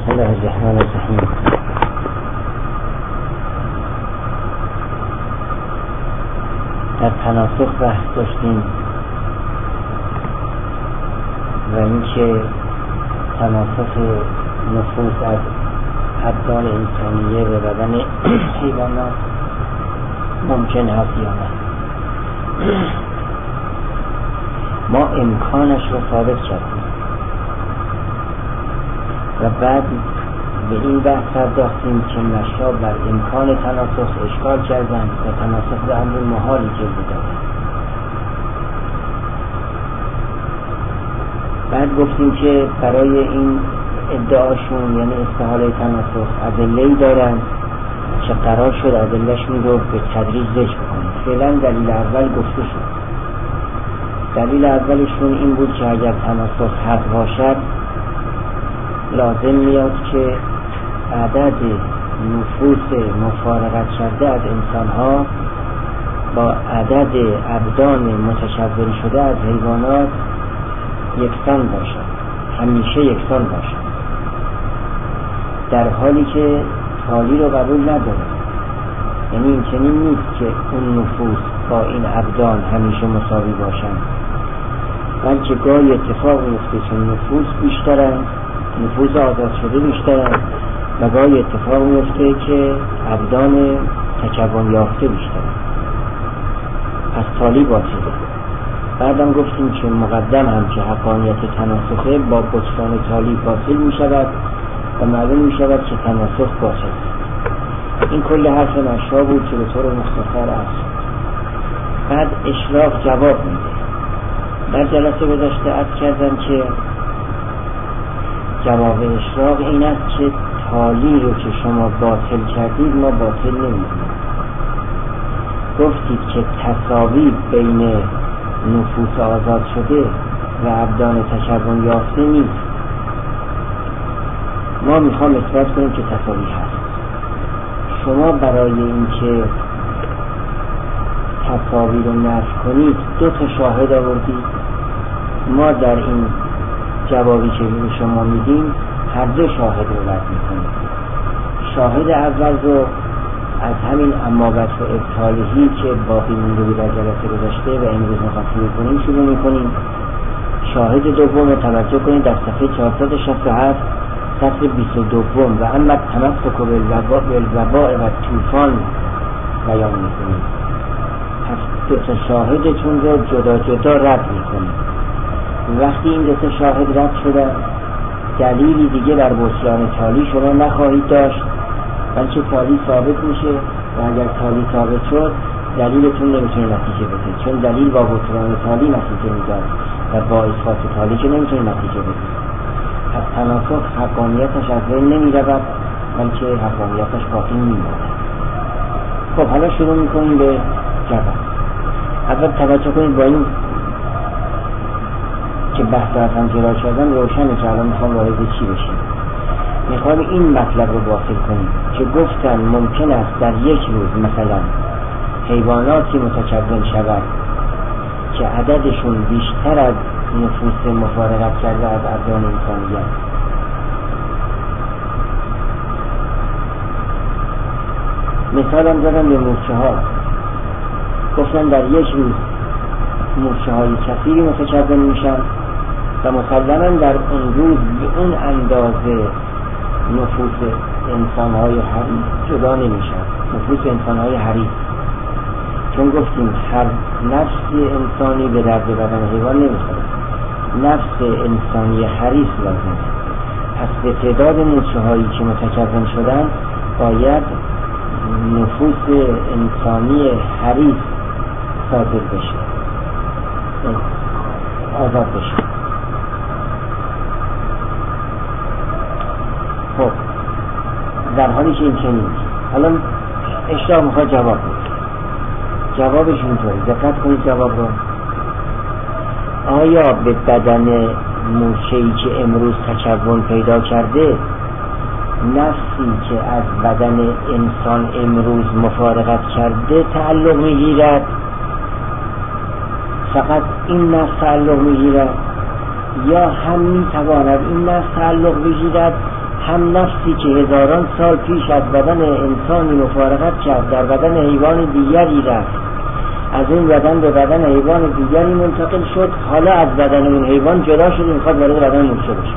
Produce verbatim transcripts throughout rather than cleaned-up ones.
بسم الله الرحمن الرحیم. در تناسخ بحث داشتیم و اینکه تناسخ نفوس از ابدان انسانیه به بدن حیوانات ممکن هست یا نه. ما امکانش رو ثابت کردیم و بعد به این بحث پرداختیم که مشراب بر امکان تناسخ اشکال کردند و تناسخ به امر محالی جلوه دادند. بعد گفتیم که برای این ادعاشون یعنی استحاله تناسخ ادله‌ای دارند که قرار شد ادله‌شون رو به تدریج ذکر کنیم. فعلا دلیل اول گفته شد. دلیل اولشون این بود که اگر تناسخ حق باشد لازم میاد که عدد نفوس مفارقت شده از انسانها با عدد ابدان متشکل شده از حیوانات یکسان باشد، همیشه یکسان باشد، در حالی که تالی رو قبول نداره. یعنی این چنین نیست که اون نفوس با این ابدان همیشه مساوی باشند، بلکه گاهی اتفاق میفته که نفوس بیشترند، نفوس آزاد شده بیشترند و گاهی اتفاق میفته که ابدان تکون یافته بیشترند. پس تالی باطله. بعدم گفتیم که مقدم هم که حقانیت تناسخه با بطلان تالی باطل می شود و معلوم می شود که تناسخ باطل. این کل حرف مشا بود که به طور مختصر است. بعد اشراق جواب میده. در جلسه گذشته عرض کردم که جواب اشراق این است که تالی رو که شما باطل کردید ما باطل نمیدونیم. گفتید که تساوی بین نفوس آزاد شده و ابدان تکون یافته نیست. ما میخوام اثبات کنیم که تساوی هست. شما برای اینکه تساوی رو نفی کنید دو تا شاهد آوردید. ما در این جوابی که به شما میدیم هر دو شاهد رو رد میکنیم. شاهد اول رو از همین امابت و ابطالهی که باقی مونده بود در جلسه گذشته و امروز مخاطب کنیم شروع میکنیم. شاهد دوم رو توجه کنید در صفحه چهارصد و شصت و هفت سطر بیست و دو و اما تمسک بالوباء و طوفان بیان میکنیم. پس دو تا شاهدتون رو جدا جدا رد میکنیم. وقتی این دو تا شاهد رد شدن دلیلی دیگه در بطلان تالی شما نخواهید داشت، بلکه تالی ثابت میشه و اگر تالی ثابت شد دلیلتون نمیتونه نتیجه بده، چون دلیل با بطلان تالی نتیجه میداد و با اثبات تالی که نمیتونه نتیجه بده. از تناسخ حقانیتش از بین نمیرود بلکه حقانیتش باقی میماند. خب حالا شروع میکنیم به جواب. اول توجه کنید با این که بحث را هم جرا کردن روشنه که الان میخوام وارد چی بشیم. میخوام این مطلب رو باطل کنیم که گفتن ممکن است در یک روز مثلا حیواناتی متکون شود که عددشون بیشتر از نفوس مفارقت کرده از ابدان انسانیت. مثال هم زدن به مورچه ها. گفتن در یک روز مورچه های کثیری متکون میشن و مسلماً در اون روز به اون اندازه نفوس انسان‌های حریص جدا نمیشن، نفوس انسان‌های حریص. چون گفتیم هر نفس انسانی به درد بدن حیوان نمیخوره، نفس انسانی حریص لازمه. پس به تعداد مورچه‌هایی که متکون شدن باید نفوس انسانی حریص صادر بشه، آزاد بشه. خب در حالی که این چنین حالا اشراق میخواد جواب بده. جوابش اینطوری، دقت کنید جواب رو. آیا به بدن مورچه‌ای که امروز تکون پیدا کرده نفسی که از بدن انسان امروز مفارقت کرده تعلق میگیرد؟ فقط این نفس تعلق میگیرد یا هم میتواند این نفس تعلق بگیرد هم نفسی که هزاران سال پیش از بدن انسانی مفارقت کرد در بدن حیوان دیگری رفت، از اون بدن به بدن حیوان دیگری منتقل شد، حالا از بدن اون حیوان جدا شد، میخواد وارد بدن موشه بشه.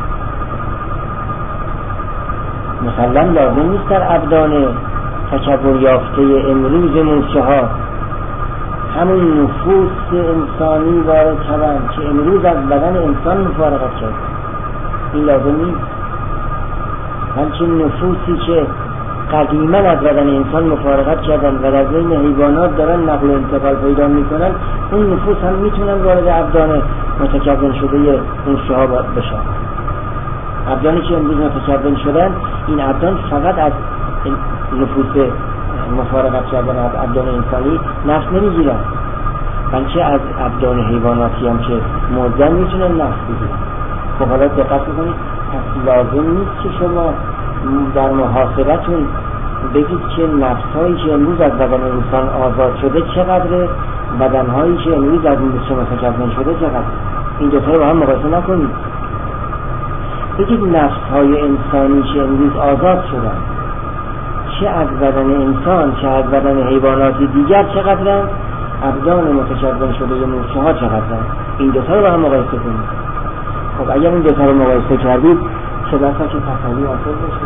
مثلا لازم نیست در ابدان تکبر یافته امروز موشه ها همون نفوس انسانی وارد شدن که امروز از بدن انسان مفارقت کرد. این لازم نیست. همچنین نفوسی که قدیما از بدن انسان مفارقت کردن و در بین حیوانات دارن نقل و انتقال پیدا میکنن، اون نفوس هم میتونن وارد ابدان متکون شده موشه ها بشن. ابدانی که امروز متکون شدن، این ابدان فقط از نفوس مفارقت کردن از ابدان انسانی نفس نمیگیرن، بلکه از ابدان حیواناتی هم که مردن میتونن نفس بگیرن. خب حالا دقت بکنید، پس لازم نیست که شما در محاسبتون بگید که نفس‌هایی که امروز از بدن انسان آزاد شده چقدره، بدن‌هایی که امروز از موشه متکون شده چقدره. این دو تا رو با هم مقایسه نکنید. بگید نفس‌های انسانی که امروز آزاد شدن چه از بدن انسان چه از بدن حیوانات دیگر چقدرن، ابدان متکون شده موشه ها چقدرن. این دو تا رو با هم مقایسه کنید. خب اگر این دو تا رو مقایسه کردید چه بسا که تساوی حاصل بشه،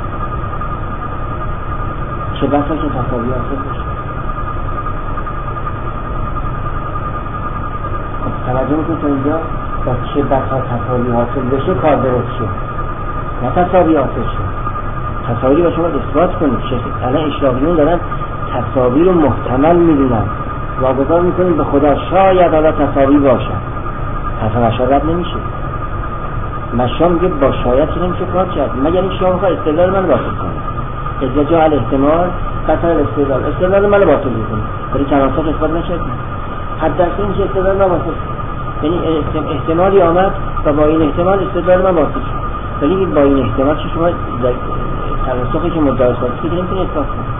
چه بسا که تساوی حاصل بشه. خب توجه میکنید تا اینجا با چه بسا تساوی حاصل بشه کار درست شد، نه تساوی حاصل شد. تساوی رو شما اثبات کنید. الان اشراقیون دارن تساوی رو محتمل میدونن، واگذار میکنید به خدا شاید حالا تساوی باشه، تساوی رد نمیشه. مشا میگه با شاید چه نمیشه کار کرد، مگر این شما میخواه استدلال من باطل کنید. اذا جاء الاحتمال قطع الاستدلال، استدلال من باطل میکنید، ولی تناسخ اثبات نشد. حد درست این که استدلال من باطل، یعنی احتمالی آمد و با این احتمال استدلال من باطل شد، ولی با این احتمال چه شما تناسخی که مدعا اثبات کنید نمیتونید اثبات کنید.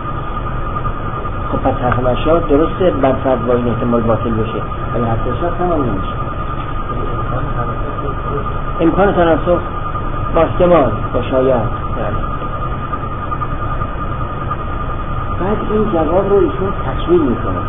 خب پس حرف مشا درسته بر فرض با این احتمال باطل بشه، ولی حرف مشا تمام نمیشه. امکان تناسخ با احتمال با شاید. بعد این جواب رو ایشون تکمیل میکنه.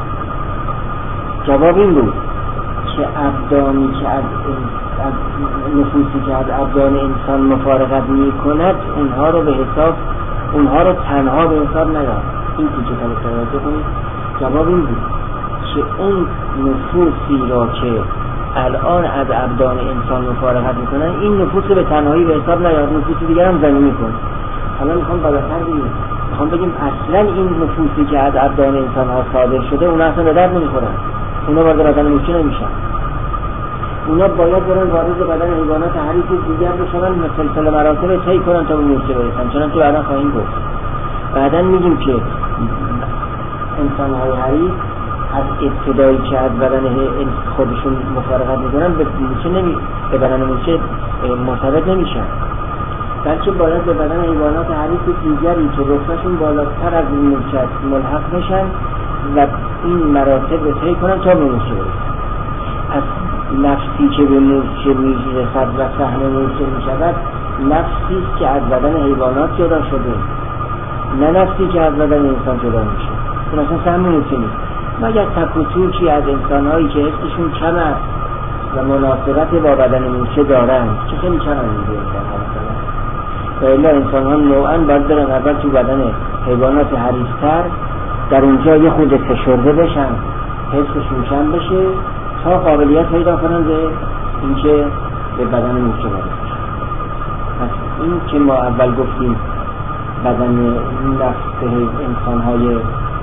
جواب این بود که ابدانی که از, از نفوسی که از ابدان انسان مفارقت میکند اونها رو به حساب اونها رو تنها به حساب نیاد. این تیکه توجه کنید. جواب این بود که اون نفوسی را که الان از ابدان انسان مفارقت میکنن، این نفوس به تنهایی به حساب نیاد، نفوس دیگر هم زمین میکنه. حالا میخوام بالاتر بگیم، میخوام بگیم اصلا این نفوسی که از ابدان انسان ها صادر شده اونا اصلا به درد نمیخورن، اونا وارد بدن موشه نمیشن، اونا باید برن وارد بدن حیوانات حریف دیگر بشن، سلسله مراتب طی کنن تا به موشه برسن. چنانچه بعدا خواهیم گفت. بعدا میگیم که انسان های حریف از ابتدایی که از بدن خودشون مفارقت میکنن به موشه نمی به بدن موشه مرتبط نمیشن، بلکه باید به بدن حیوانات حریف دیگری که رتبهشون بالاتر از این موشه ملحق بشن و این مراتب رو طی کنن تا به موشه برسن. از نفسی که به موشه میرسد و صحن موشه میشود، نفسی که از بدن حیوانات جدا شده، نه نفسی که از بدن انسان جدا میشه. اون اصلا صحن موشه نیست، مگر تک و توکی از انسان‌هایی که حسشون کم است و مناسبت با بدن موشه دارند که خیلی کم هم میگه انسان‌ها مثلا، و الا انسان‌ها نوعاً باید برن اول تو بدن حیوانات حریفتر، در اونجا یه خود فشرده بشن، حسشون کم بشه تا قابلیت پیدا کنن به اینکه به بدن موشه برسن. پس این که ما اول گفتیم بدن نفس انسان‌های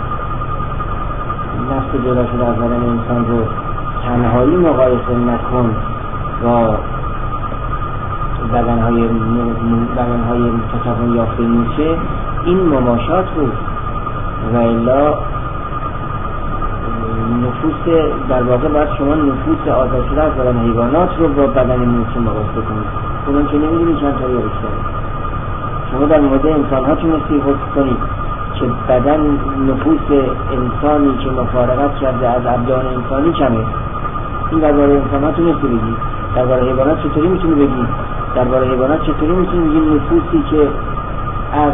نفس جدا شده از بدن انسان رو تنهایی مقایسه نکن با بدنهای بدنهای تکون یافته موشه، این مماشات بود و الا نفوس در واقع باید شما نفوس آزاد شده از بدن حیوانات رو با بدن موشه مقایسه کنید. اونم که نمیدونید چند تا یارش دارید. شما در مورد انسان ها تونستی حکم کنید که بدن نفوس انسانی که مفارقت کرده از ابدان انسانی کمه. این درباره انسان ها تونستی بگید، درباره حیوانات چطوری میتونی بگید؟ درباره حیوانات چطوری میتونیم بگیم نفوسی که از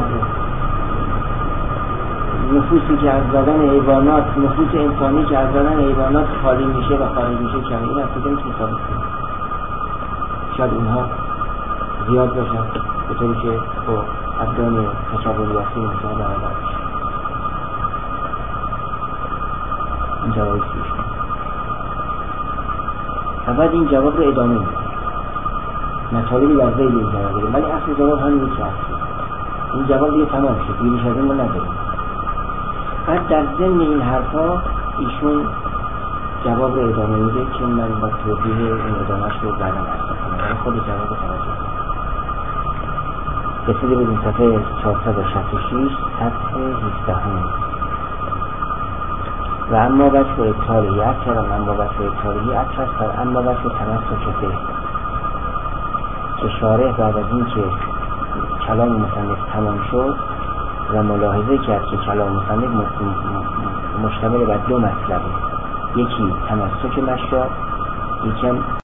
نفوسی که از بدن حیوانات، نفوس انسانی که از بدن حیوانات خالی میشه و خارج میشه کمه؟ این از کجا میتونیم ثابت کنیم؟ شاید اونها زیاد باشن به طوری که با ابدان تشابهیاتی ممکنه برابر بشه. این جوابی سیش و بعد این جواب رو ادامه میده، مطالبی در ذیل این جواب بگیم، ولی اصل جواب همین که هست. این جواب دیگه تمام شد، بیش از این ما نداریم. بعد در ضمن این حرفا ایشون جواب رو ادامه میده که من با توضیح این ادامهش رو بعداً عرض کنم، ولی خود جواب رو توجه کنم. رسیده بودیم صفحه چهارصد و شصت و شش صفحه هفده و اما وجه ابطالی اکثر اما وجه ابطالی اکثر است اما وجه تمسک به که شارح بعد از این که کلام مصنف تمام شد و ملاحظه کرد که کلام مصنف مشتمل بر دو مطلبه، یکی تمسک مشروع، یکی